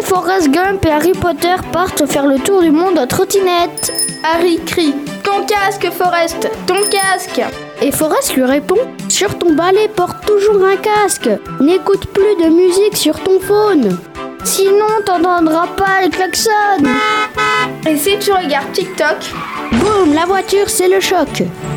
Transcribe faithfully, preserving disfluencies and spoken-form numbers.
Forrest Gump et Harry Potter partent faire le tour du monde en trottinette. Harry crie « Ton casque, Forrest, ton casque !» Et Forrest lui répond « Sur ton balai, porte toujours un casque. N'écoute plus de musique sur ton phone. Sinon, t'entendras pas le klaxon. » Et si tu regardes TikTok, boum, la voiture, c'est le choc.